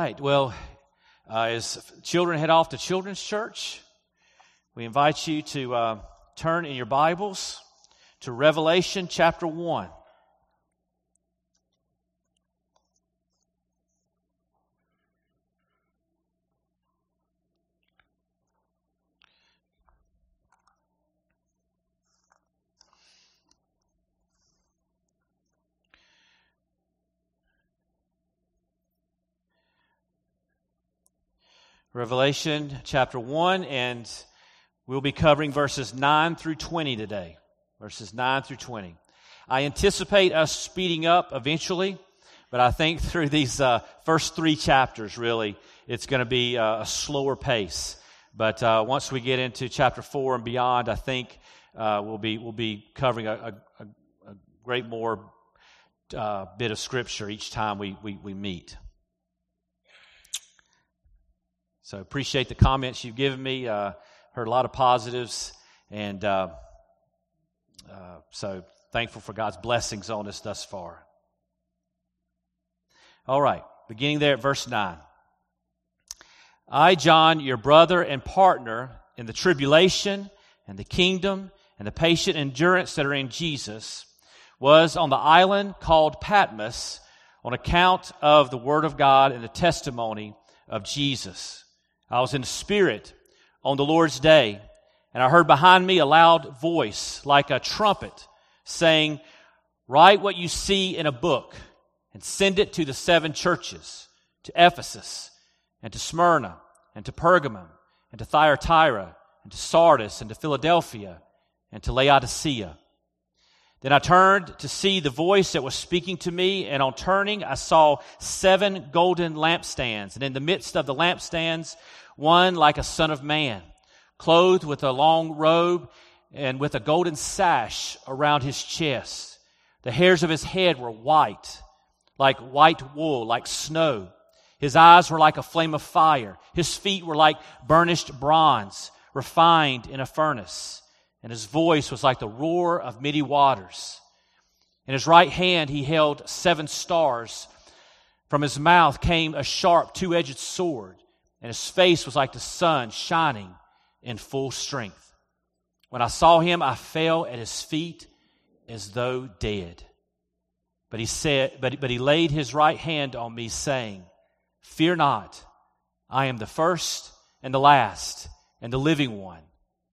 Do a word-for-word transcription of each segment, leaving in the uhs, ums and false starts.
right. Well, uh, as children head off to Children's Church, we invite you to uh, turn in your Bibles to Revelation chapter one. Revelation chapter one, and we'll be covering verses nine through twenty today. Verses nine through twenty. I anticipate us speeding up eventually, but I think through these uh, first three chapters, really, it's going to be uh, a slower pace. But uh, once we get into chapter four and beyond, I think uh, we'll be we'll be covering a, a, a great more uh, bit of Scripture each time we we, we meet. So appreciate the comments you've given me. Uh, heard a lot of positives, and uh, uh, so thankful for God's blessings on us thus far. All right, beginning there at verse nine. I, John, your brother and partner in the tribulation and the kingdom and the patient endurance that are in Jesus, was on the island called Patmos on account of the word of God and the testimony of Jesus. I was in the Spirit on the Lord's day, and I heard behind me a loud voice like a trumpet saying, "Write what you see in a book and send it to the seven churches, to Ephesus and to Smyrna and to Pergamum and to Thyatira and to Sardis and to Philadelphia and to Laodicea." Then I turned to see the voice that was speaking to me, and on turning I saw seven golden lampstands, and in the midst of the lampstands one like a son of man, clothed with a long robe and with a golden sash around his chest. The hairs of his head were white, like white wool, like snow. His eyes were like a flame of fire. His feet were like burnished bronze, refined in a furnace. And his voice was like the roar of many waters. In his right hand he held seven stars. From his mouth came a sharp two-edged sword, and his face was like the sun shining in full strength. When I saw him, I fell at his feet as though dead. But he said, but, but he laid his right hand on me, saying, "Fear not, I am the first and the last and the living one.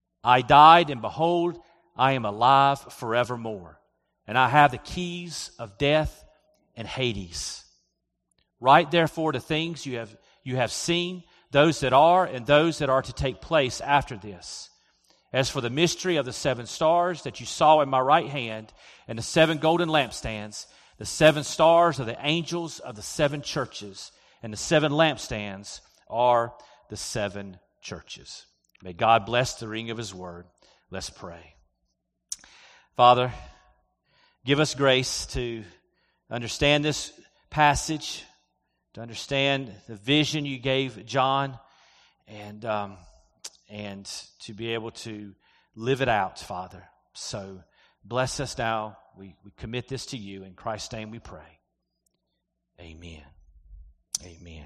I died, and behold, I am alive forevermore, and I have the keys of death and Hades. Write therefore the things you have you have seen, those that are and those that are to take place after this. As for the mystery of the seven stars that you saw in my right hand, and the seven golden lampstands, the seven stars are the angels of the seven churches, and the seven lampstands are the seven churches." May God bless the reading of His word. Let's pray. Father, give us grace to understand this passage, to understand the vision you gave John, and um, and to be able to live it out, Father. So bless us now. We, we commit this to you. In Christ's name we pray. Amen. Amen.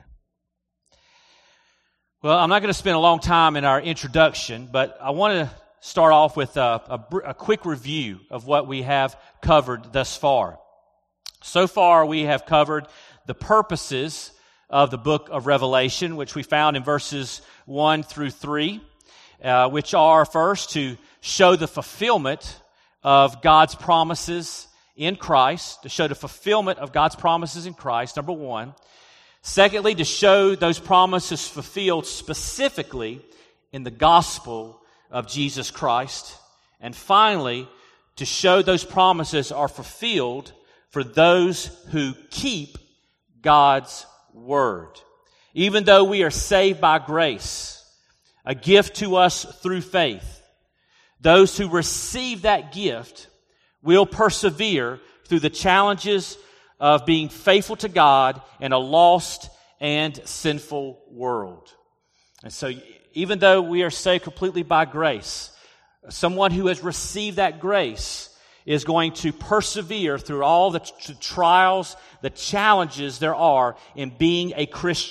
Well, I'm not going to spend a long time in our introduction, but I want to start off with a, a, a quick review of what we have covered thus far. So far, we have covered the purposes of the book of Revelation, which we found in verses one through three, uh, which are first to show the fulfillment of God's promises in Christ, to show the fulfillment of God's promises in Christ, number one. Secondly, to show those promises fulfilled specifically in the gospel of Jesus Christ. And finally, to show those promises are fulfilled for those who keep God's word. Even though we are saved by grace, a gift to us through faith, those who receive that gift will persevere through the challenges of being faithful to God in a lost and sinful world. And so, even though we are saved completely by grace, someone who has received that grace is going to persevere through all the t- trials, the challenges there are in being a Christian.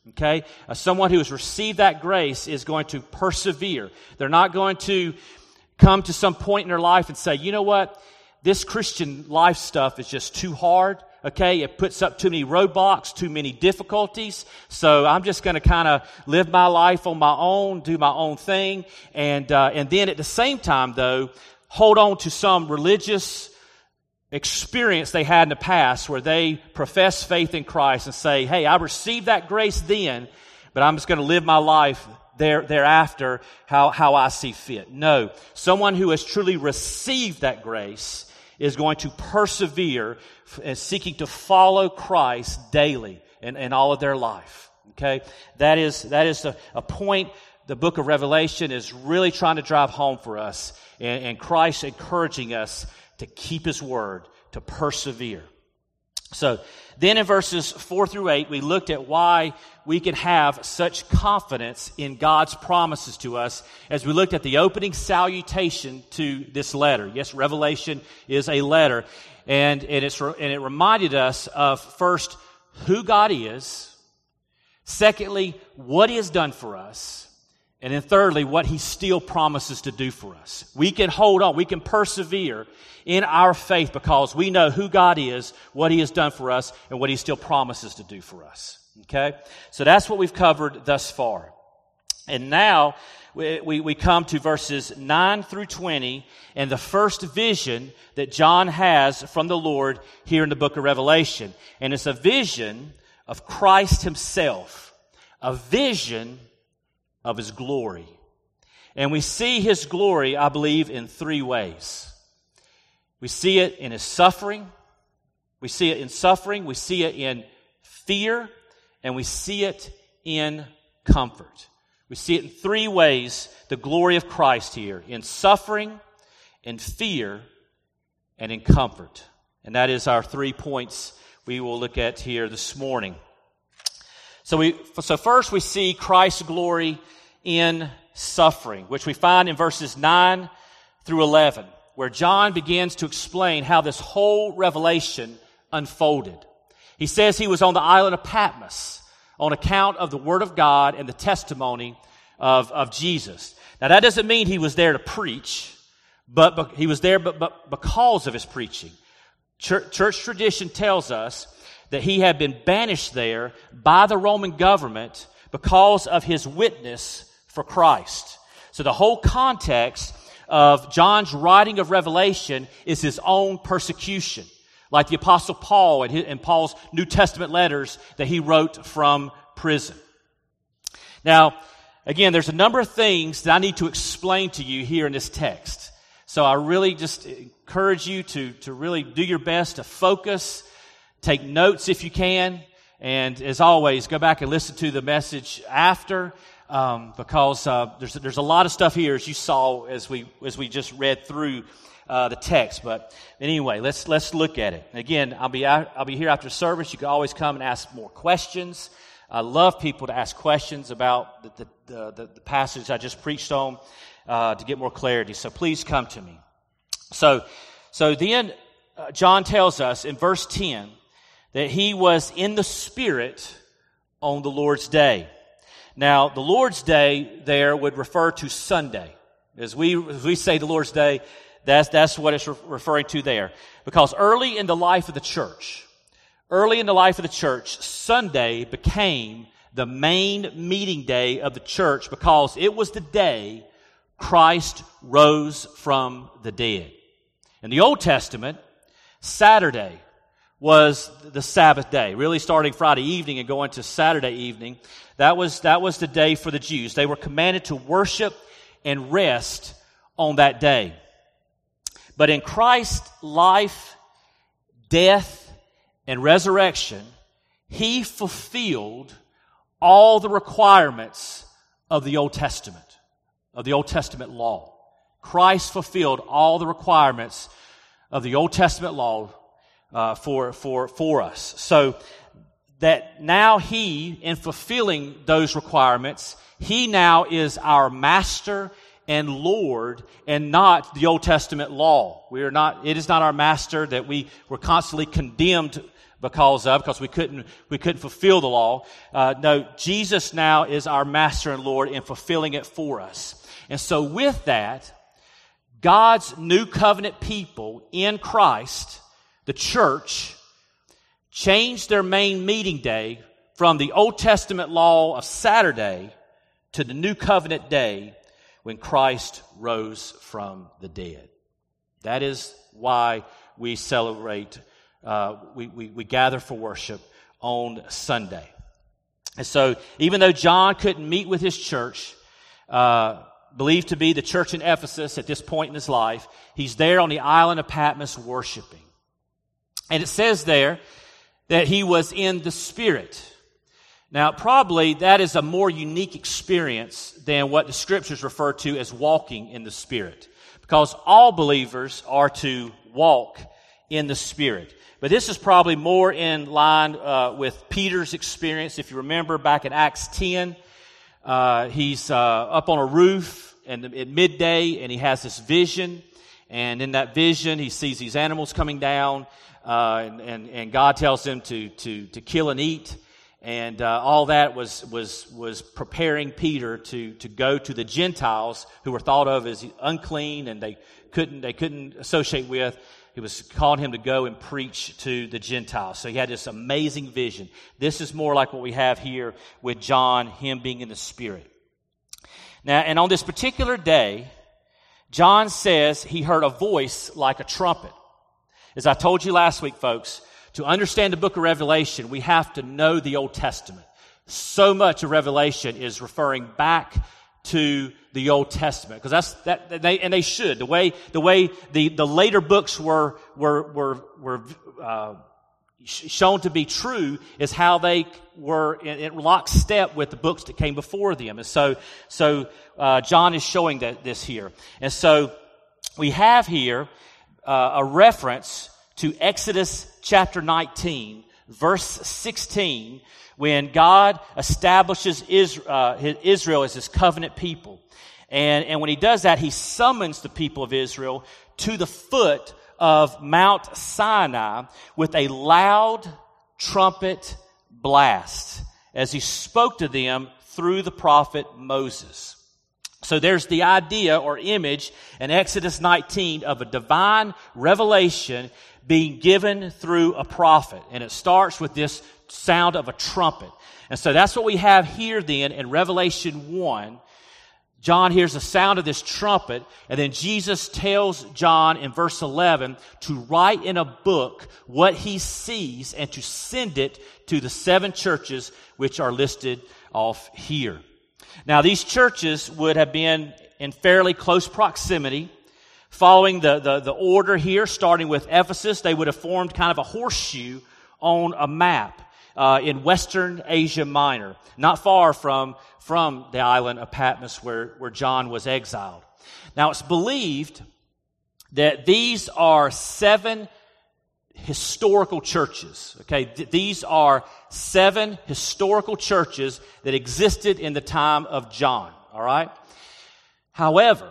Okay? Uh, someone who has received that grace is going to persevere. They're not going to come to some point in their life and say, you know what? This Christian life stuff is just too hard. Okay, it puts up too many roadblocks, too many difficulties. So I'm just going to kind of live my life on my own, do my own thing, and uh, and then at the same time, though, hold on to some religious experience they had in the past where they profess faith in Christ and say, "Hey, I received that grace then, but I'm just going to live my life there thereafter how how I see fit." No, someone who has truly received that grace is going to persevere and seeking to follow Christ daily in, in all of their life. Okay? That is, that is a, a point the book of Revelation is really trying to drive home for us, and, and Christ encouraging us to keep His word, to persevere. So, then in verses four through eight, we looked at why we can have such confidence in God's promises to us as we looked at the opening salutation to this letter. Yes, Revelation is a letter. And, and, it's, and it reminded us of, first, who God is. Secondly, what He has done for us. And then thirdly, what He still promises to do for us. We can hold on. We can persevere in our faith because we know who God is, what He has done for us, and what He still promises to do for us. Okay? So that's what we've covered thus far. And now we, we, we come to verses nine through twenty and the first vision that John has from the Lord here in the book of Revelation. And it's a vision of Christ Himself. A vision of His glory. And we see His glory, I believe, in three ways. We see it in His suffering. We see it in suffering. We see it in fear. And we see it in comfort. We see it in three ways, the glory of Christ here. In suffering, in fear, and in comfort. And that is our three points we will look at here this morning. So we, so first we see Christ's glory in suffering, which we find in verses nine through eleven, where John begins to explain how this whole revelation unfolded. He says he was on the island of Patmos on account of the Word of God and the testimony of, of Jesus. Now that doesn't mean he was there to preach, but, but he was there but, but because of his preaching. Church, church tradition tells us that he had been banished there by the Roman government because of his witness for Christ. So the whole context of John's writing of Revelation is his own persecution, like the Apostle Paul and, his, and Paul's New Testament letters that he wrote from prison. Now, again, there's a number of things that I need to explain to you here in this text. So I really just encourage you to, to really do your best to focus, take notes if you can, and as always, go back and listen to the message after, um, because uh, there's there's a lot of stuff here as you saw as we as we just read through uh, the text. But anyway, let's let's look at it. Again, I'll be out, I'll be here after service. You can always come and ask more questions. I love people to ask questions about the the, the, the passage I just preached on uh, to get more clarity. So please come to me. So so then uh, John tells us in verse ten that he was in the Spirit on the Lord's day. Now, the Lord's day there would refer to Sunday. As we as we say the Lord's day, that's that's what it's re- referring to there. Because early in the life of the church, early in the life of the church, Sunday became the main meeting day of the church because it was the day Christ rose from the dead. In the Old Testament, Saturday was the Sabbath day, really starting Friday evening and going to Saturday evening. That was, that was the day for the Jews. They were commanded to worship and rest on that day. But in Christ's life, death, and resurrection, He fulfilled all the requirements of the Old Testament, of the Old Testament law. Christ fulfilled all the requirements of the Old Testament law Uh, for for for us, so that now He, in fulfilling those requirements, He now is our Master and Lord, and not the Old Testament law. We are not. It is not our Master that we were constantly condemned because of, because we couldn't, we couldn't fulfill the law. Uh, no, Jesus now is our master and Lord in fulfilling it for us. And so with that, God's new covenant people in Christ, the church, changed their main meeting day from the Old Testament law of Saturday to the new covenant day when Christ rose from the dead. That is why we celebrate, uh, we, we, we gather for worship on Sunday. And so even though John couldn't meet with his church, uh, believed to be the church in Ephesus at this point in his life, he's there on the island of Patmos worshiping. And it says there that he was in the Spirit. Now, probably that is a more unique experience than what the Scriptures refer to as walking in the Spirit, because all believers are to walk in the Spirit. But this is probably more in line uh, with Peter's experience. If you remember back in Acts ten, uh, he's uh, up on a roof and at midday, and he has this vision. And in that vision, he sees these animals coming down, uh, and, and, and God tells him to to to kill and eat. And uh, all that was was was preparing Peter to to go to the Gentiles who were thought of as unclean and they couldn't they couldn't associate with. He was calling him to go and preach to the Gentiles. So he had this amazing vision. This is more like what we have here with John, him being in the Spirit. Now, and on this particular day, John says he heard a voice like a trumpet. As I told you last week, folks, to understand the book of Revelation, we have to know the Old Testament. So much of Revelation is referring back to the Old Testament, because that's that they and they should. The way the way the, the later books were were were were uh, shown to be true is how they were in, in lockstep with the books that came before them. And so so uh, John is showing that this here, and so we have here uh, a reference to Exodus chapter nineteen, verse sixteen, when God establishes Israel as his covenant people. And, and when he does that, he summons the people of Israel to the foot of Mount Sinai with a loud trumpet blast as he spoke to them through the prophet Moses. So there's the idea or image in Exodus nineteen of a divine revelation being given through a prophet. And it starts with this sound of a trumpet. And so that's what we have here then in Revelation one. John hears the sound of this trumpet, and then Jesus tells John in verse eleven to write in a book what he sees and to send it to the seven churches which are listed off here. Now, these churches would have been in fairly close proximity. Following the, the, the order here, starting with Ephesus, they would have formed kind of a horseshoe on a map uh, in Western Asia Minor, not far from, from the island of Patmos where, where John was exiled. Now, it's believed that these are seven historical churches. Okay, Th- these are seven historical churches that existed in the time of John. All right. However,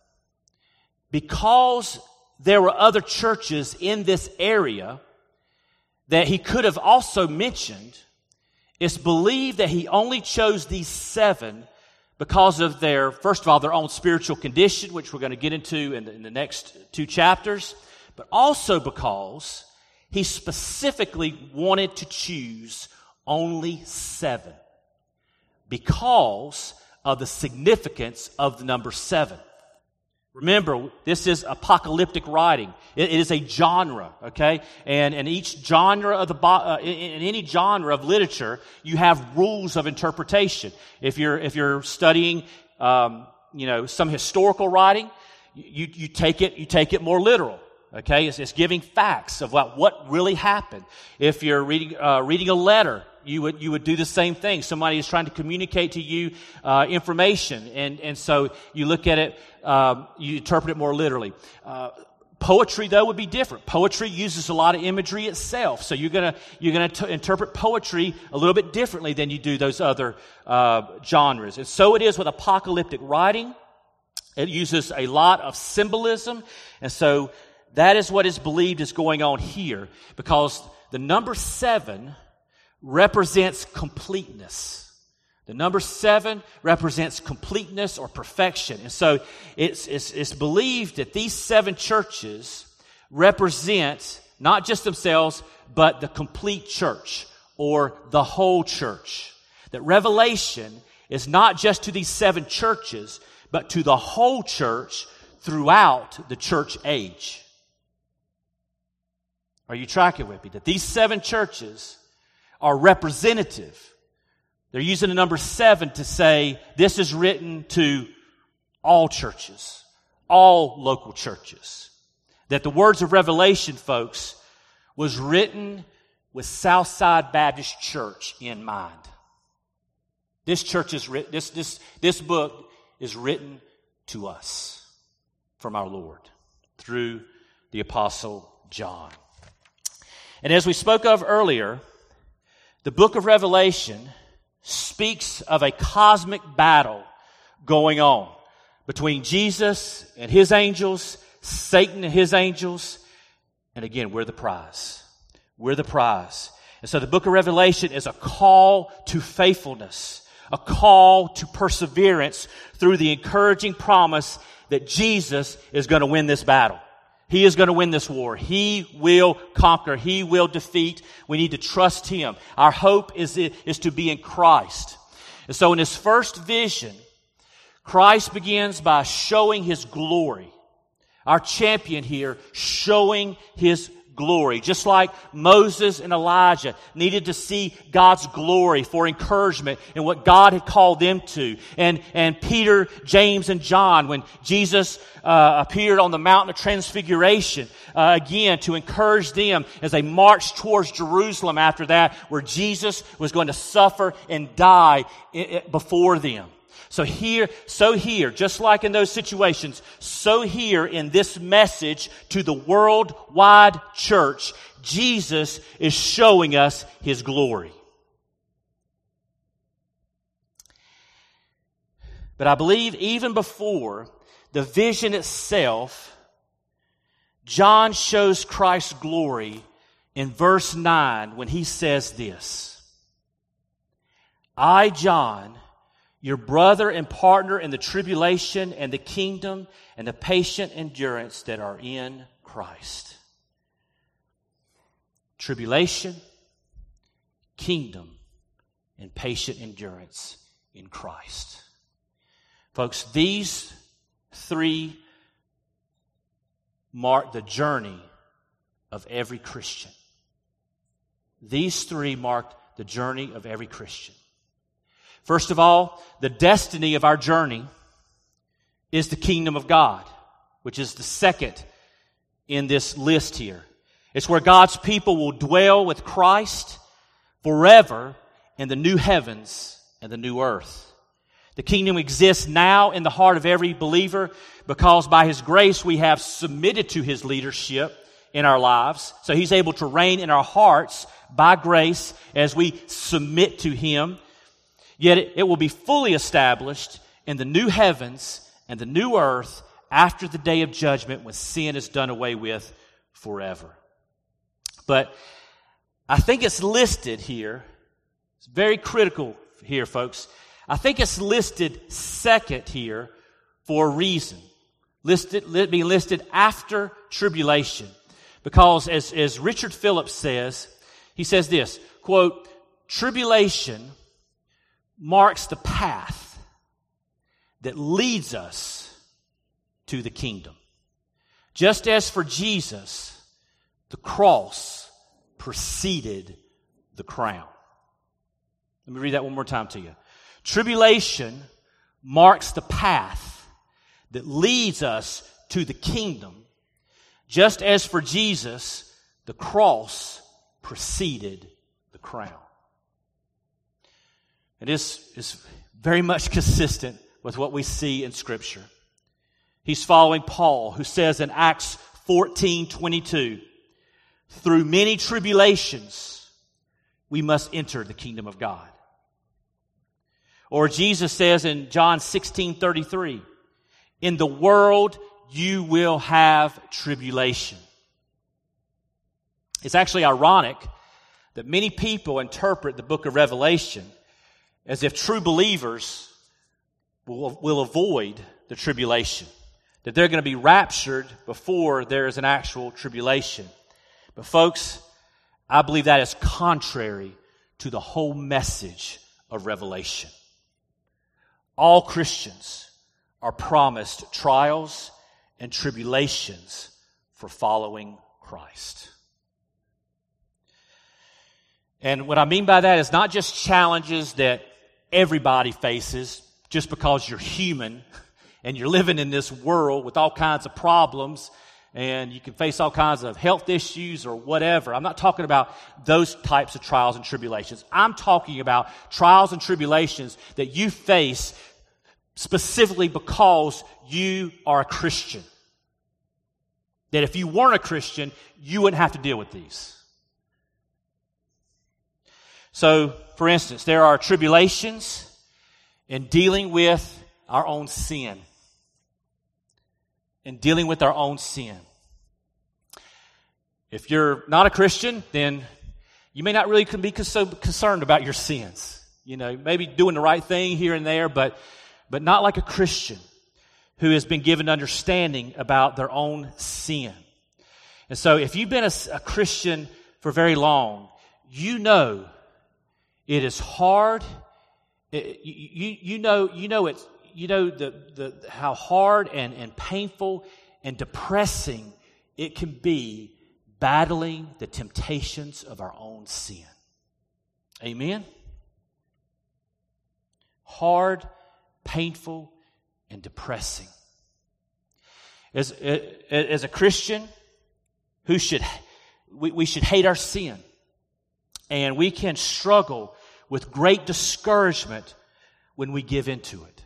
because there were other churches in this area that he could have also mentioned, it's believed that he only chose these seven because of their, first of all, their own spiritual condition, which we're going to get into in the, in the next two chapters, but also because he specifically wanted to choose only seven because of the significance of the number seven. Remember, this is apocalyptic writing. It, it is a genre, okay? And in each genre of the uh, in, in any genre of literature, you have rules of interpretation. If you're if you're studying, um, you know, some historical writing, you you take it you take it more literal. Okay, it's, it's giving facts of what, what really happened. If you're reading uh, reading a letter, you would you would do the same thing. Somebody is trying to communicate to you uh, information, and and so you look at it, um, you interpret it more literally. Uh, poetry, though, would be different. Poetry uses a lot of imagery itself, so you're gonna you're gonna t- interpret poetry a little bit differently than you do those other uh, genres. And so it is with apocalyptic writing. It uses a lot of symbolism, and so that is what is believed is going on here, because the number seven represents completeness. The number seven represents completeness or perfection. And so it's, it's, it's believed that these seven churches represent not just themselves, but the complete church or the whole church. That Revelation is not just to these seven churches, but to the whole church throughout the church age. Are you tracking with me? That these seven churches are representative. They're using the number seven to say this is written to all churches, all local churches. That the words of Revelation, folks, was written with Southside Baptist Church in mind. This church is written, this, this, this book is written to us from our Lord through the Apostle John. And as we spoke of earlier, the book of Revelation speaks of a cosmic battle going on between Jesus and his angels, Satan and his angels, and again, we're the prize. We're the prize. And so the book of Revelation is a call to faithfulness, a call to perseverance through the encouraging promise that Jesus is going to win this battle. He is going to win this war. He will conquer. He will defeat. We need to trust Him. Our hope is, is to be in Christ. And so in His first vision, Christ begins by showing His glory. Our champion here showing His glory. Just like Moses and Elijah needed to see God's glory for encouragement in what God had called them to. And, and Peter, James, and John, when Jesus uh, appeared on the Mountain of Transfiguration, uh, again, to encourage them as they marched towards Jerusalem after that, where Jesus was going to suffer and die before them. So here, so here, just like in those situations, so here in this message to the worldwide church, Jesus is showing us His glory. But I believe even before the vision itself, John shows Christ's glory in verse nine when he says this: I, John, your brother and partner in the tribulation and the kingdom and the patient endurance that are in Christ. Tribulation, kingdom, and patient endurance in Christ. Folks, these three mark the journey of every Christian. These three marked the journey of every Christian. First of all, the destiny of our journey is the kingdom of God, which is the second in this list here. It's where God's people will dwell with Christ forever in the new heavens and the new earth. The kingdom exists now in the heart of every believer because by His grace we have submitted to His leadership in our lives. So He's able to reign in our hearts by grace as we submit to Him. Yet it, it will be fully established in the new heavens and the new earth after the day of judgment when sin is done away with forever. But I think it's listed here. It's very critical here, folks. I think it's listed second here for a reason. Listed, being listed after tribulation. Because as, as Richard Phillips says, he says this, quote, tribulation marks the path that leads us to the kingdom. Just as for Jesus, the cross preceded the crown. Let me read that one more time to you. Tribulation marks the path that leads us to the kingdom. Just as for Jesus, the cross preceded the crown. And this is very much consistent with what we see in Scripture. He's following Paul, who says in Acts fourteen twenty-two, through many tribulations, we must enter the kingdom of God. Or Jesus says in John sixteen thirty-three, in the world you will have tribulation. It's actually ironic that many people interpret the book of Revelation as if true believers will, will avoid the tribulation, that they're going to be raptured before there is an actual tribulation. But folks, I believe that is contrary to the whole message of Revelation. All Christians are promised trials and tribulations for following Christ. And what I mean by that is not just challenges that everybody faces just because you're human and you're living in this world with all kinds of problems and you can face all kinds of health issues or whatever. I'm not talking about those types of trials and tribulations. I'm talking about trials and tribulations that you face specifically because you are a Christian. That if you weren't a Christian, you wouldn't have to deal with these. So, for instance, there are tribulations in dealing with our own sin. In dealing with our own sin. If you're not a Christian, then you may not really be so concerned about your sins. You know, maybe doing the right thing here and there, but, but not like a Christian who has been given understanding about their own sin. And so if you've been a, a Christian for very long, you know it is hard. It, you, you know, you know it's, you know the, the how hard and, and painful and depressing it can be battling the temptations of our own sin. Amen? Hard, painful, and depressing. As, as a Christian, who should we, we should hate our sin. And we can struggle with great discouragement when we give into it.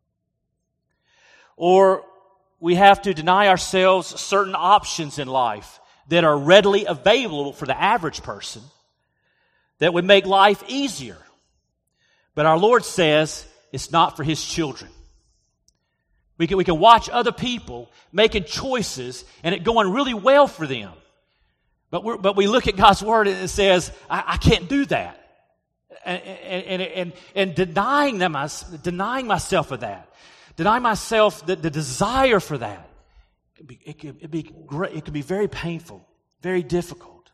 Or we have to deny ourselves certain options in life that are readily available for the average person that would make life easier. But our Lord says it's not for His children. We can, we can watch other people making choices and it going really well for them. But, we're, but we look at God's Word and it says, I, I can't do that. And, and, and, and denying them, denying myself of that. Denying myself the, the desire for that. It, be, it, could, it, be great, it could be very painful, very difficult.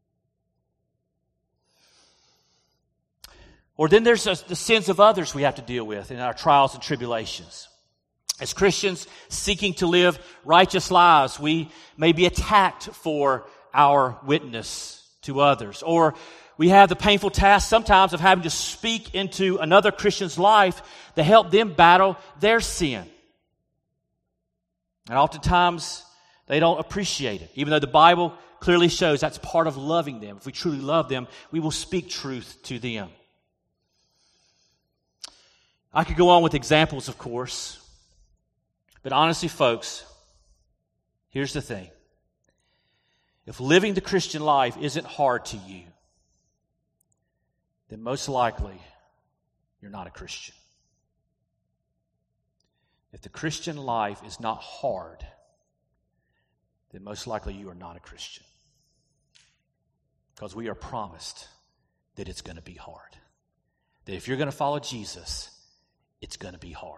Or then there's the sins of others we have to deal with in our trials and tribulations. As Christians seeking to live righteous lives, we may be attacked for our witness to others. Or we have the painful task sometimes of having to speak into another Christian's life to help them battle their sin. And oftentimes, they don't appreciate it. Even though the Bible clearly shows that's part of loving them. If we truly love them, we will speak truth to them. I could go on with examples, of course. But honestly, folks, here's the thing. If living the Christian life isn't hard to you, then most likely you're not a Christian. If the Christian life is not hard, then most likely you are not a Christian. Because we are promised that it's going to be hard. That if you're going to follow Jesus, it's going to be hard.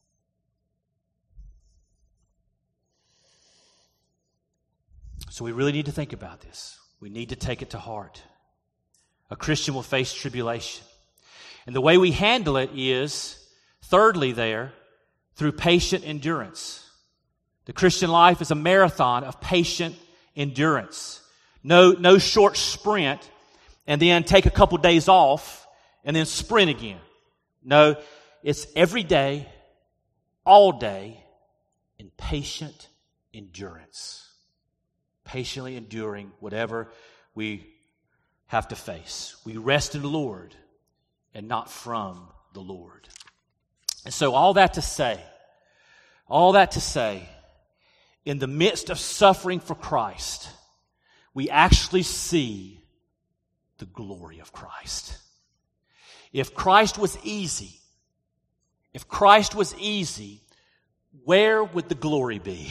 So we really need to think about this. We need to take it to heart. A Christian will face tribulation. And the way we handle it is, thirdly there, through patient endurance. The Christian life is a marathon of patient endurance. No, no short sprint and then take a couple days off and then sprint again. No, it's every day, all day, in patient endurance. Patiently enduring whatever we have to face. We rest in the Lord and not from the Lord. And so all that to say, all that to say, in the midst of suffering for Christ, we actually see the glory of Christ. If Christ was easy, if Christ was easy, where would the glory be?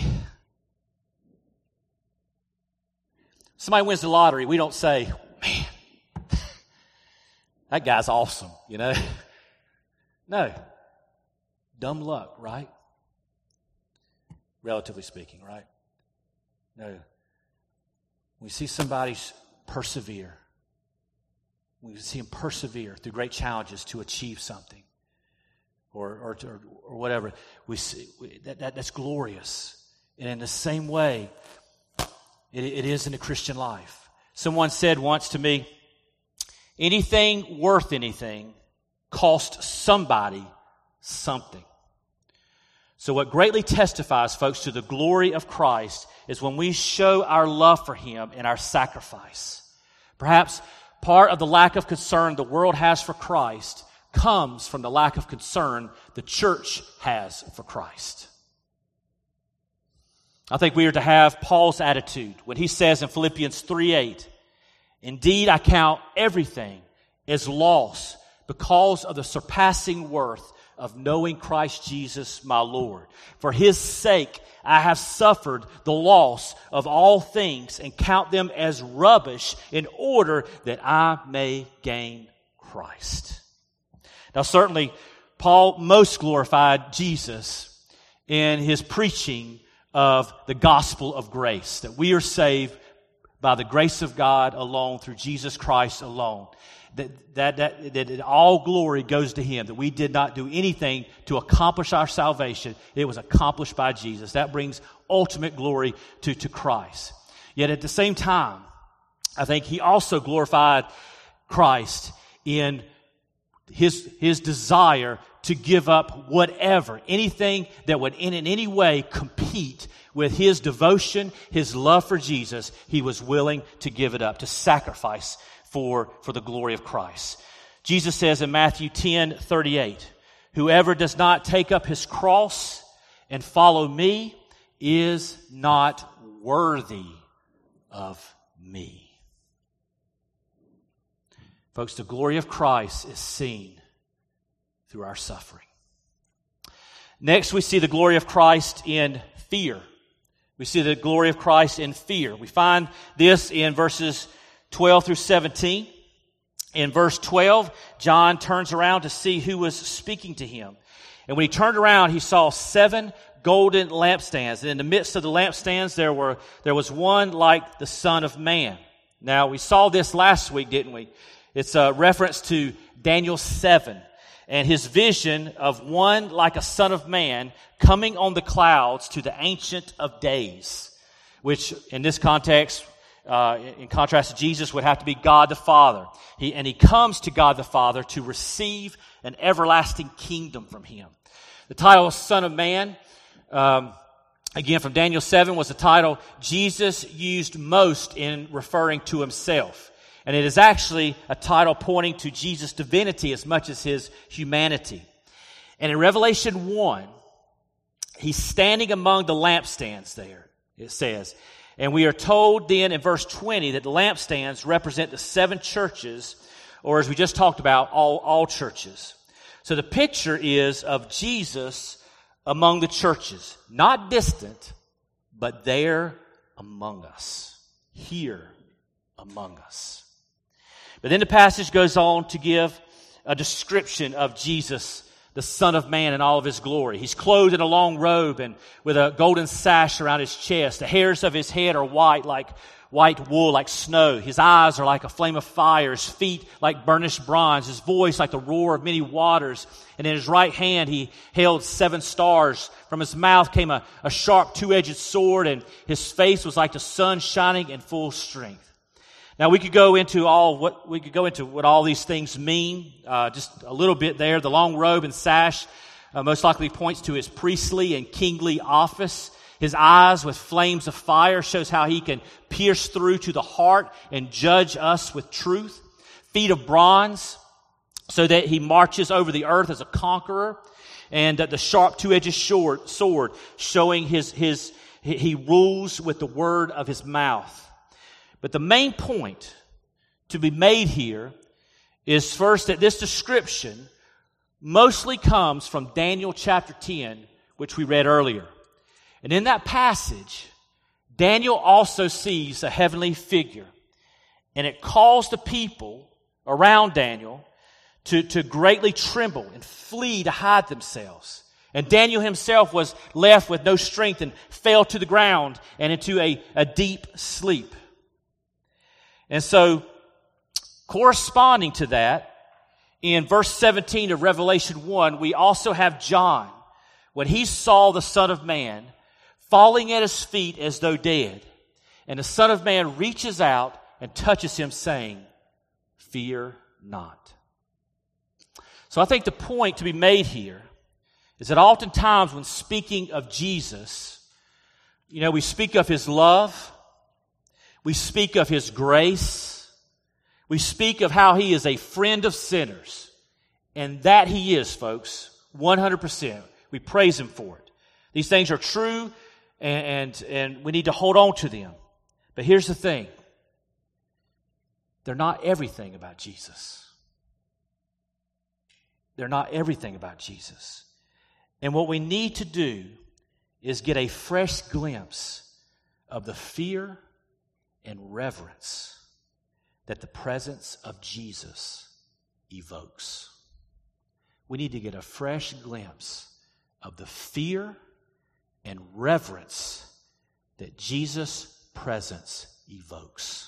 Somebody wins the lottery, we don't say, man, that guy's awesome, you know. No. Dumb luck, right? Relatively speaking, right? No. We see somebody persevere. We see him persevere through great challenges to achieve something, or or or, or whatever. We see we, that, that that's glorious. And in the same way, it, it is in the Christian life. Someone said once to me, anything worth anything cost somebody something. So what greatly testifies, folks, to the glory of Christ is when we show our love for Him in our sacrifice. Perhaps part of the lack of concern the world has for Christ comes from the lack of concern the church has for Christ. I think we are to have Paul's attitude when he says in Philippians three eight, indeed I count everything as loss because of the surpassing worth of knowing Christ Jesus my Lord. For His sake I have suffered the loss of all things and count them as rubbish in order that I may gain Christ. Now certainly Paul most glorified Jesus in his preaching of the gospel of grace, that we are saved by the grace of God alone through Jesus Christ alone. That, that, that, that all glory goes to Him, that we did not do anything to accomplish our salvation. It was accomplished by Jesus. That brings ultimate glory to, to Christ. Yet at the same time, I think He also glorified Christ in His, his desire to give up whatever, anything that would in, in any way compete with His devotion, His love for Jesus. He was willing to give it up, to sacrifice for, for the glory of Christ. Jesus says in Matthew ten thirty-eight, whoever does not take up his cross and follow me is not worthy of me. Folks, the glory of Christ is seen through our suffering. Next, we see the glory of Christ in fear. We see the glory of Christ in fear. We find this in verses twelve through seventeen. In verse twelve, John turns around to see who was speaking to him. And when he turned around, he saw seven golden lampstands. And in the midst of the lampstands, there were there was one like the Son of Man. Now, we saw this last week, didn't we? It's a reference to Daniel seven and his vision of one like a Son of Man coming on the clouds to the Ancient of Days, which in this context, Uh, in contrast to Jesus, would have to be God the Father. He, and he comes to God the Father to receive an everlasting kingdom from Him. The title of Son of Man, um, again from Daniel seven, was the title Jesus used most in referring to Himself. And it is actually a title pointing to Jesus' divinity as much as His humanity. And in Revelation one, He's standing among the lampstands there, it says. And we are told then in verse twenty that the lampstands represent the seven churches, or as we just talked about, all, all churches. So the picture is of Jesus among the churches, not distant, but there among us, here among us. But then the passage goes on to give a description of Jesus, the Son of Man, in all of His glory. He's clothed in a long robe and with a golden sash around His chest. The hairs of His head are white, like white wool, like snow. His eyes are like a flame of fire. His feet like burnished bronze. His voice like the roar of many waters. And in His right hand He held seven stars. From His mouth came a, a sharp two-edged sword, and His face was like the sun shining in full strength. Now we could go into all what we could go into what all these things mean. Uh, just a little bit there. The long robe and sash uh, most likely points to His priestly and kingly office. His eyes with flames of fire shows how He can pierce through to the heart and judge us with truth. Feet of bronze, so that He marches over the earth as a conqueror, and uh, the sharp two-edged sword, sword showing His his He rules with the word of His mouth. But the main point to be made here is first that this description mostly comes from Daniel chapter ten, which we read earlier. And in that passage, Daniel also sees a heavenly figure. And it calls the people around Daniel to, to greatly tremble and flee to hide themselves. And Daniel himself was left with no strength and fell to the ground and into a, a deep sleep. And so, corresponding to that, in verse seventeen of Revelation one, we also have John, when he saw the Son of Man falling at his feet as though dead. And the Son of Man reaches out and touches him, saying, "Fear not." So I think the point to be made here is that oftentimes when speaking of Jesus, you know, we speak of his love, we speak of his grace, we speak of how he is a friend of sinners. And that he is, folks, one hundred percent. We praise him for it. These things are true, and, and, and we need to hold on to them. But here's the thing. They're not everything about Jesus. They're not everything about Jesus. And what we need to do is get a fresh glimpse of the fear and reverence that the presence of Jesus evokes. We need to get a fresh glimpse of the fear and reverence that Jesus' presence evokes.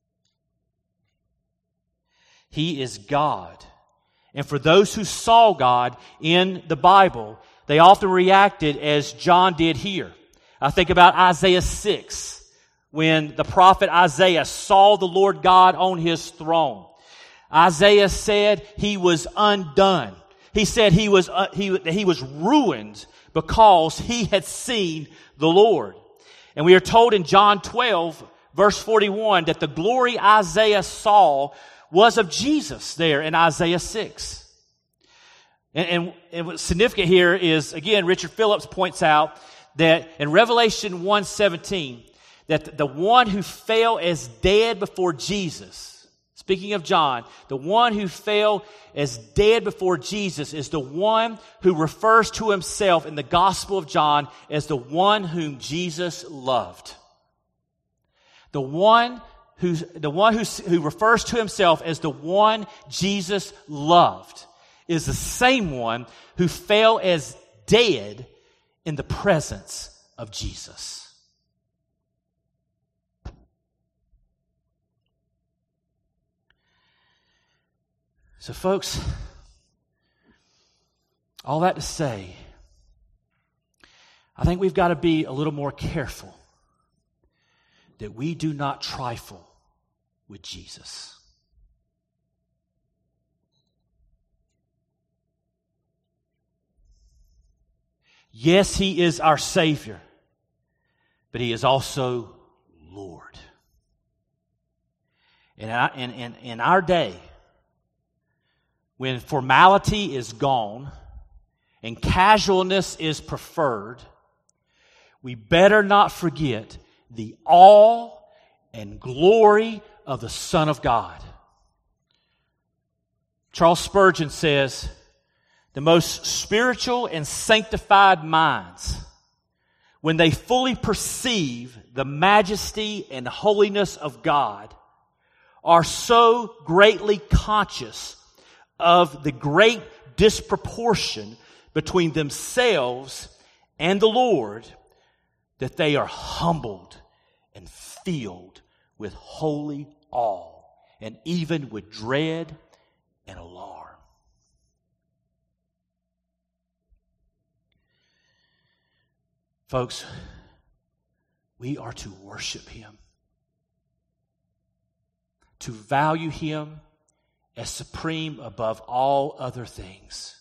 He is God. And for those who saw God in the Bible, they often reacted as John did here. I think about Isaiah six. When the prophet Isaiah saw the Lord God on his throne, Isaiah said he was undone. He said he was uh, he he was ruined because he had seen the Lord. And we are told in John twelve, verse forty-one, that the glory Isaiah saw was of Jesus there in Isaiah six. And, and, and what's significant here is, again, Richard Phillips points out that in Revelation one seventeen, that the one who fell as dead before Jesus, speaking of John, the one who fell as dead before Jesus is the one who refers to himself in the Gospel of John as the one whom Jesus loved. The one who, the one who, who refers to himself as the one Jesus loved is the same one who fell as dead in the presence of Jesus. So folks, all that to say, I think we've got to be a little more careful that we do not trifle with Jesus. Yes, he is our Savior, but he is also Lord. And in, in, in our day, when formality is gone and casualness is preferred, we better not forget the awe and glory of the Son of God. Charles Spurgeon says, the most spiritual and sanctified minds, when they fully perceive the majesty and holiness of God, are so greatly conscious of the great disproportion between themselves and the Lord that they are humbled and filled with holy awe and even with dread and alarm. Folks, we are to worship him, to value him as supreme above all other things.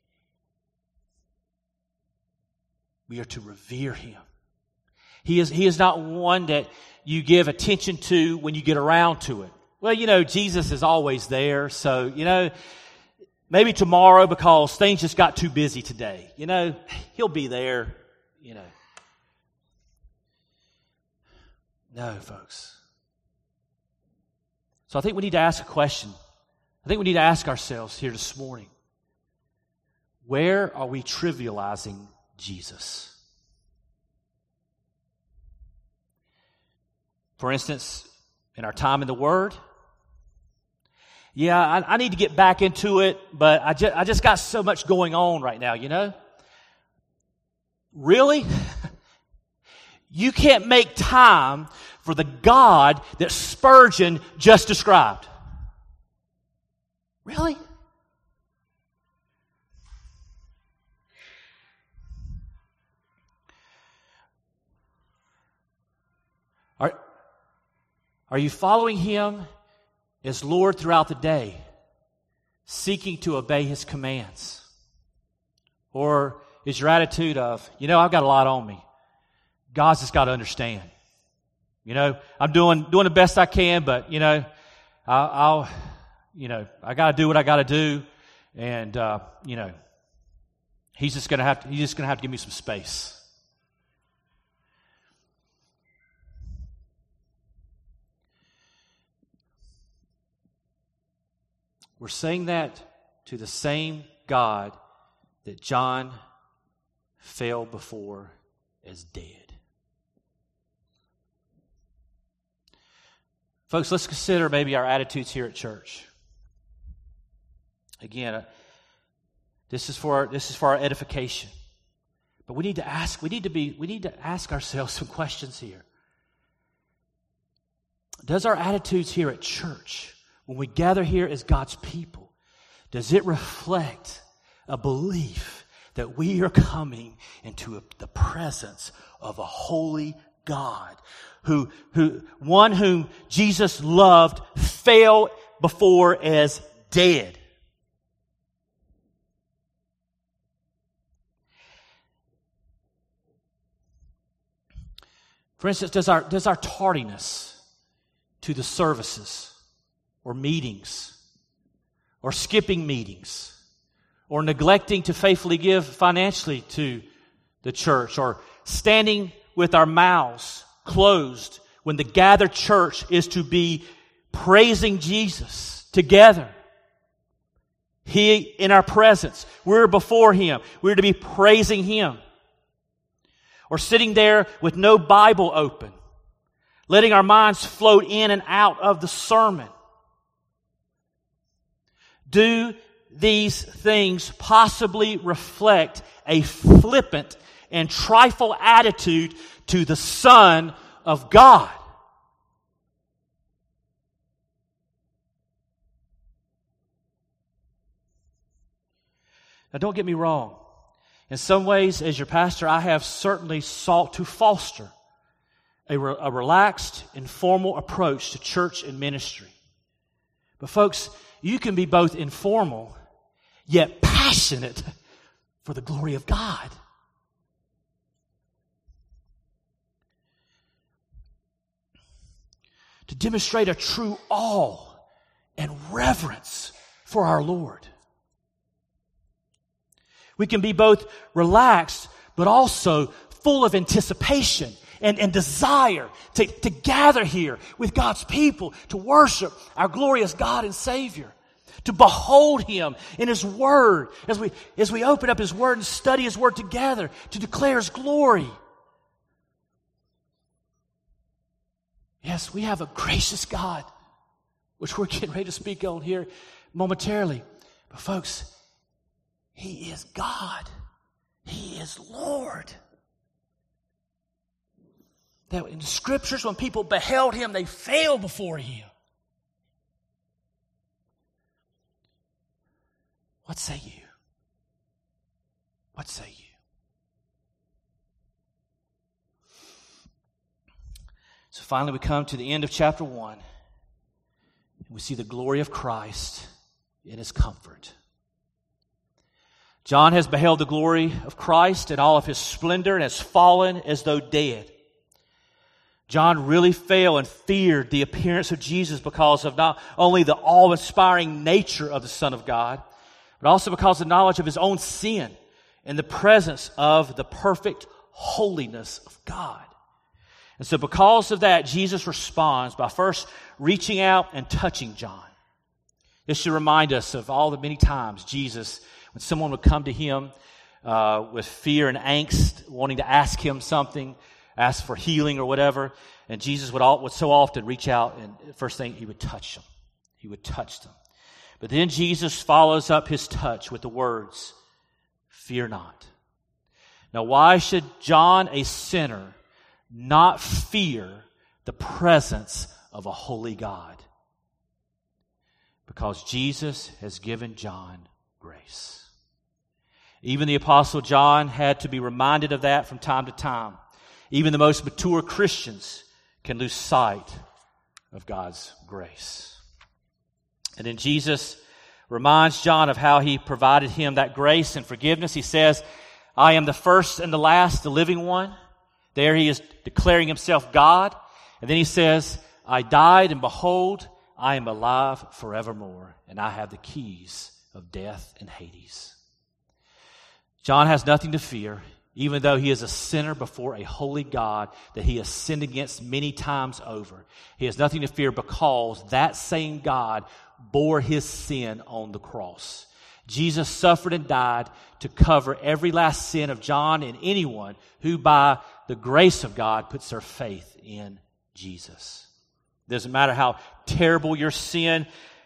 We are to revere him. He is, he is not one that you give attention to when you get around to it. Well, you know, Jesus is always there, so, you know, maybe tomorrow because things just got too busy today. You know, he'll be there, you know. No, folks. So I think we need to ask a question. I think we need to ask ourselves here this morning, where are we trivializing Jesus? For instance, in our time in the Word, Yeah, I, I need to get back into it, but I just, I just got so much going on right now, you know? Really? You can't make time for the God that Spurgeon just described. Really? Are, are you following Him as Lord throughout the day, seeking to obey His commands? Or is your attitude of, you know, I've got a lot on me. God's just got to understand. You know, I'm doing doing the best I can, but, you know, I'll, I'll you know, I got to do what I got to do. And, uh, you know, He's just going to have to, He's just going to have to give me some space. We're saying that to the same God that John fell before as dead. Folks, let's consider maybe our attitudes here at church. Again, uh, this is for our, this is for our edification. But we need to ask, we need to be, we need to ask ourselves some questions here. Does our attitudes here at church, when we gather here as God's people, does it reflect a belief that we are coming into a, the presence of a holy God, who, who, one whom Jesus loved, fell before as dead? For instance, does our, does our tardiness to the services or meetings or skipping meetings or neglecting to faithfully give financially to the church or standing with our mouths closed when the gathered church is to be praising Jesus together? He in our presence. We're before Him. We're to be praising Him. Or sitting there with no Bible open, letting our minds float in and out of the sermon. Do these things possibly reflect a flippant and trifle attitude to the Son of God? Now, don't get me wrong. In some ways, as your pastor, I have certainly sought to foster a, re- a relaxed, informal approach to church and ministry. But folks, you can be both informal, yet passionate for the glory of God. To demonstrate a true awe and reverence for our Lord. We can be both relaxed, but also full of anticipation and, and desire to, to gather here with God's people, to worship our glorious God and Savior, to behold Him in His Word as we, as we open up His Word and study His Word together, to declare His glory. Yes, we have a gracious God, which we're getting ready to speak on here momentarily. But folks, He is God. He is Lord. That in the Scriptures, when people beheld Him, they fell before Him. What say you? What say you? So finally we come to the end of chapter one. We see the glory of Christ in His comfort. John has beheld the glory of Christ in all of His splendor and has fallen as though dead. John really fell and feared the appearance of Jesus because of not only the awe-inspiring nature of the Son of God, but also because of knowledge of his own sin and the presence of the perfect holiness of God. And so because of that, Jesus responds by first reaching out and touching John. This should remind us of all the many times Jesus, when someone would come to Him uh, with fear and angst, wanting to ask Him something, ask for healing or whatever, and Jesus would, all, would so often reach out and first thing, He would touch them. He would touch them. But then Jesus follows up his touch with the words, fear not. Now, why should John, a sinner, not fear the presence of a holy God? Because Jesus has given John grace. Even the Apostle John had to be reminded of that from time to time. Even the most mature Christians can lose sight of God's grace. And then Jesus reminds John of how he provided him that grace and forgiveness. He says, I am the first and the last, the living one. There he is declaring himself God. And then he says, I died, and behold, I am alive forevermore, and I have the keys of death and Hades. John has nothing to fear, even though he is a sinner before a holy God that he has sinned against many times over. He has nothing to fear because that same God bore his sin on the cross. Jesus suffered and died to cover every last sin of John and anyone who by the grace of God puts their faith in Jesus. It doesn't matter how terrible your sin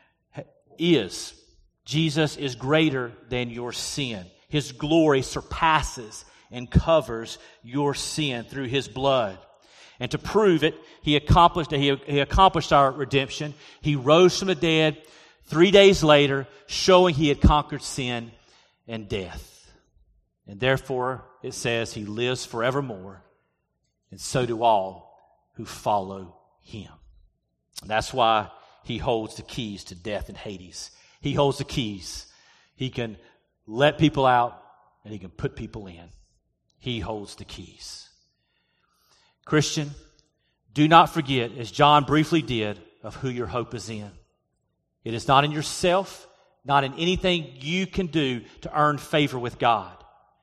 is. Jesus is greater than your sin. His glory surpasses and covers your sin through his blood. And to prove it, he accomplished he, he accomplished our redemption. He rose from the dead three days later, showing he had conquered sin and death. And therefore, it says he lives forevermore, and so do all who follow him. And that's why he holds the keys to death and Hades. He holds the keys. He can let people out, and he can put people in. He holds the keys. Christian, do not forget, as John briefly did, of who your hope is in. It is not in yourself, not in anything you can do to earn favor with God.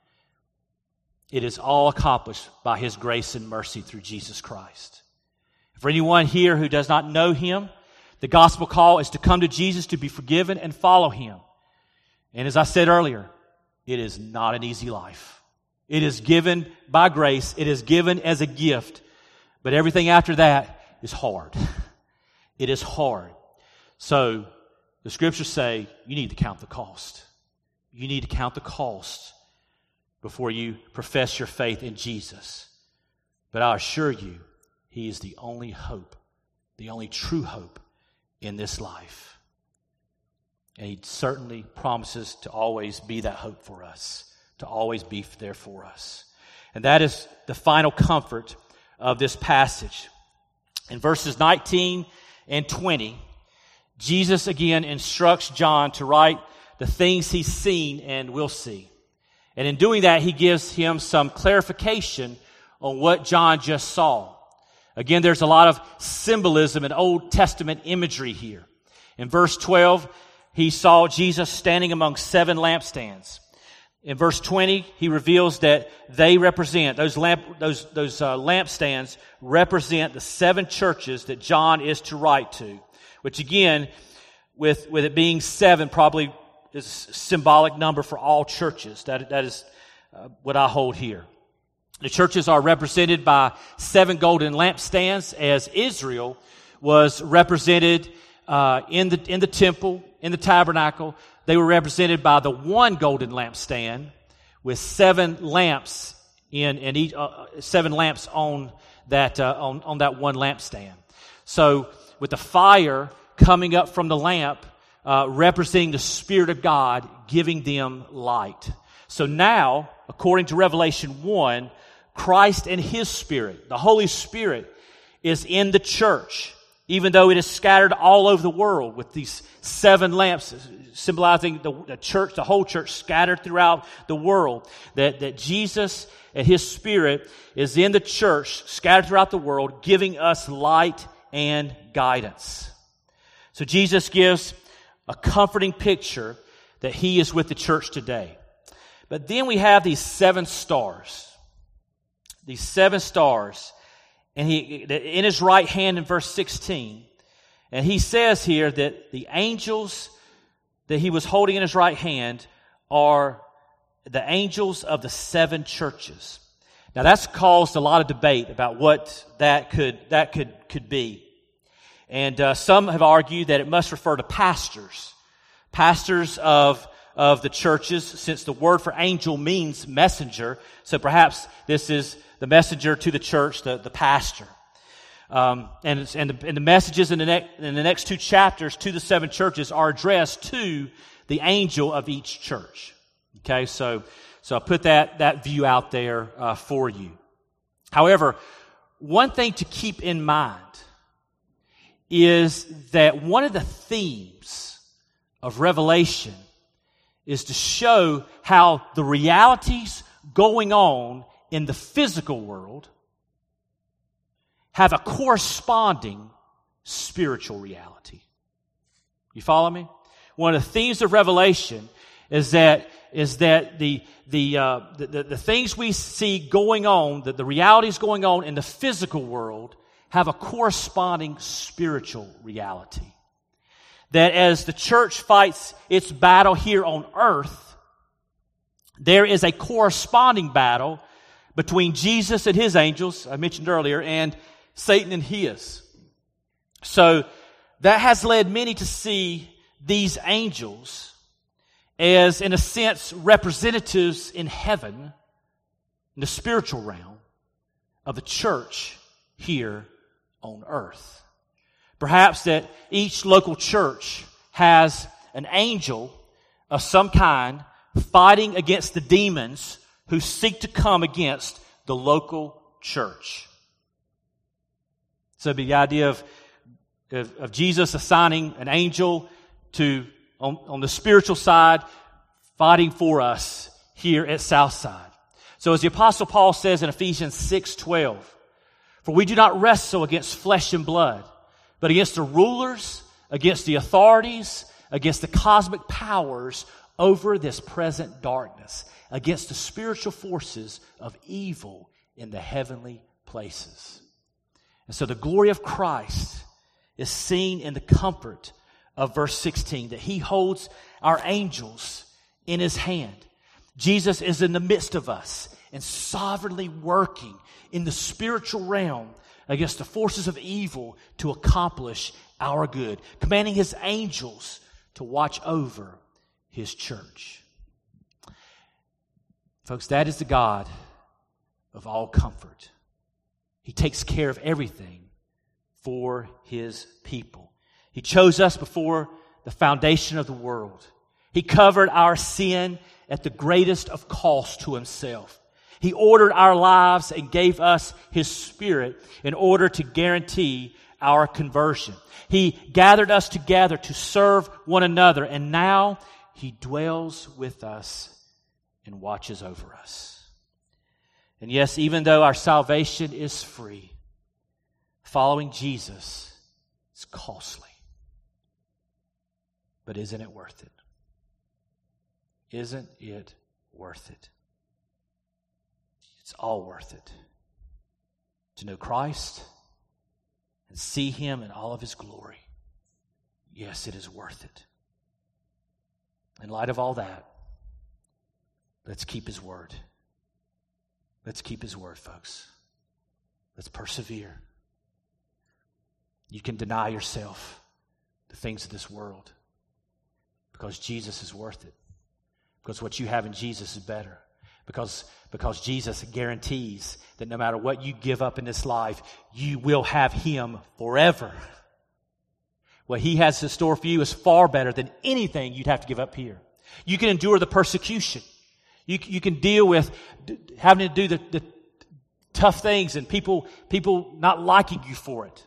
It is all accomplished by his grace and mercy through Jesus Christ. For anyone here who does not know him, the gospel call is to come to Jesus to be forgiven and follow him. And as I said earlier, it is not an easy life. It is given by grace. It is given as a gift. But everything after that is hard. It is hard. So the scriptures say you need to count the cost. You need to count the cost before you profess your faith in Jesus. But I assure you, he is the only hope, the only true hope in this life. And he certainly promises to always be that hope for us, to always be there for us. And that is the final comfort of this passage. In verses nineteen and twenty, Jesus again instructs John to write the things he's seen and will see. And in doing that, he gives him some clarification on what John just saw. Again, there's a lot of symbolism and Old Testament imagery here. In verse twelve, he saw Jesus standing among seven lampstands. In verse twenty, he reveals that they represent, those lamp, those, those uh, lampstands represent the seven churches that John is to write to. Which again, with, with it being seven, probably is a symbolic number for all churches. That, that is uh, what I hold here. The churches are represented by seven golden lampstands, as Israel was represented uh, in the in the temple, in the tabernacle. They were represented by the one golden lampstand with seven lamps in, in each, uh, seven lamps on that uh, on on that one lampstand. So, with the fire coming up from the lamp, uh, representing the Spirit of God, giving them light. So now, according to Revelation one, Christ and His Spirit, the Holy Spirit, is in the church, even though it is scattered all over the world with these seven lamps symbolizing the, the church, the whole church scattered throughout the world. That, that Jesus and His Spirit is in the church, scattered throughout the world, giving us light and guidance. So Jesus gives a comforting picture that He is with the church today. But then we have these seven stars. These seven stars. And he, in His right hand in verse sixteen, and He says here that the angels that He was holding in His right hand are the angels of the seven churches. Now that's caused a lot of debate about what that could that could could be. And uh, some have argued that it must refer to pastors, pastors of, of the churches, since the word for angel means messenger, so perhaps this is the messenger to the church, the, the pastor. Um, and, it's, and, the, and the messages in the, ne- in the next two chapters to the seven churches are addressed to the angel of each church. Okay, so so I put that, that view out there uh, for you. However, one thing to keep in mind is that one of the themes of Revelation is to show how the realities going on in the physical world have a corresponding spiritual reality. You follow me? One of the themes of Revelation is that is that the the, uh, the, the the things we see going on, that the realities going on in the physical world, have a corresponding spiritual reality. That as the church fights its battle here on earth, there is a corresponding battle between Jesus and his angels, I mentioned earlier, and Satan and his. So that has led many to see these angels as, in a sense, representatives in heaven, in the spiritual realm, of the church here on earth. Perhaps that each local church has an angel of some kind fighting against the demons who seek to come against the local church. So it'd be the idea of, of, of Jesus assigning an angel to, on, on the spiritual side, fighting for us here at Southside. So as the Apostle Paul says in Ephesians six twelve, for we do not wrestle against flesh and blood, but against the rulers, against the authorities, against the cosmic powers over this present darkness, against the spiritual forces of evil in the heavenly places. And so the glory of Christ is seen in the comfort of verse sixteen, that he holds our angels in his hand. Jesus is in the midst of us and sovereignly working in the spiritual realm against the forces of evil to accomplish our good, commanding his angels to watch over his church. Folks, that is the God of all comfort. He takes care of everything for his people. He chose us before the foundation of the world. He covered our sin at the greatest of cost to himself. He ordered our lives and gave us his Spirit in order to guarantee our conversion. He gathered us together to serve one another, and now he dwells with us and watches over us. And yes, even though our salvation is free, following Jesus is costly. But isn't it worth it? Isn't it worth it? It's all worth it. To know Christ and see him in all of his glory. Yes, it is worth it. In light of all that, let's keep his word. Let's keep his word, folks. Let's persevere. You can deny yourself the things of this world because Jesus is worth it. Because what you have in Jesus is better. Because, because Jesus guarantees that no matter what you give up in this life, you will have him forever. What he has in store for you is far better than anything you'd have to give up here. You can endure the persecution. You, you can deal with having to do the, the tough things and people, people not liking you for it.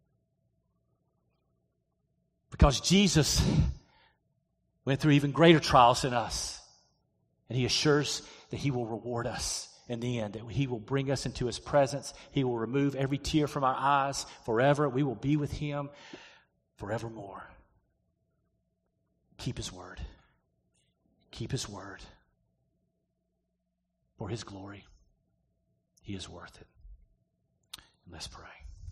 Because Jesus went through even greater trials than us. And he assures that he will reward us in the end, that he will bring us into his presence. He will remove every tear from our eyes forever. We will be with him forevermore. Keep his word. Keep his word. For his glory, he is worth it. Let's pray.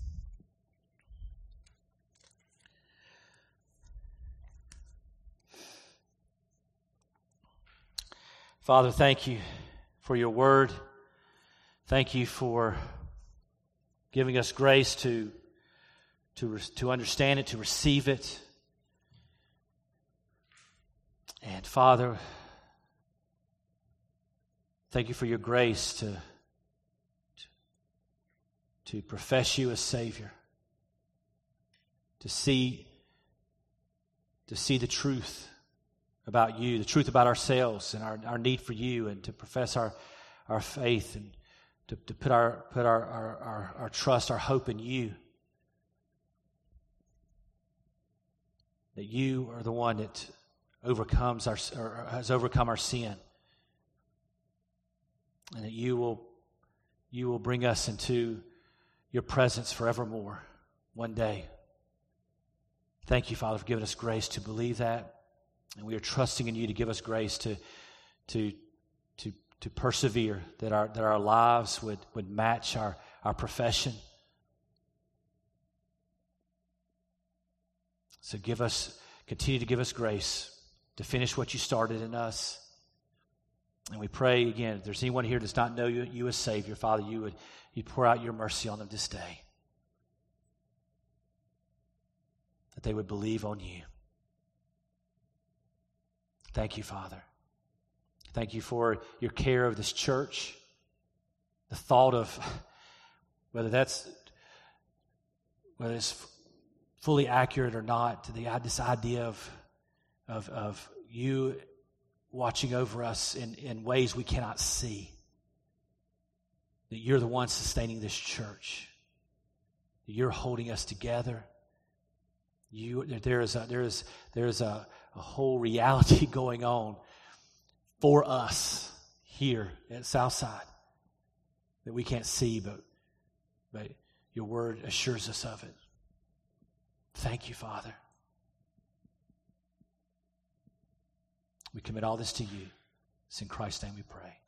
Father, thank you for your word. Thank you for giving us grace to, to, to understand it, to receive it. And Father, thank you for your grace to, to, to profess you as Savior, to see, to see the truth about you, the truth about ourselves and our, our need for you, and to profess our, our faith and to, to put our put our, our, our, our trust, our hope in you. That you are the one that overcomes our or has overcome our sin. And that you will you will bring us into your presence forevermore one day. Thank you, Father, for giving us grace to believe that. And we are trusting in you to give us grace to to to to persevere, that our that our lives would, would match our, our profession. So give us, continue to give us grace to finish what you started in us. And we pray again, if there's anyone here that does not know you, you as Savior, Father, you would you pour out your mercy on them this day. That they would believe on you. Thank you, Father. Thank you for your care of this church. The thought of whether that's whether it's fully accurate or not, to the this idea of of of you watching over us in, in ways we cannot see. That you're the one sustaining this church. That you're holding us together. You there is a, there is there is a a whole reality going on for us here at Southside that we can't see, but, but your word assures us of it. Thank you, Father. We commit all this to you. It's in Christ's name we pray.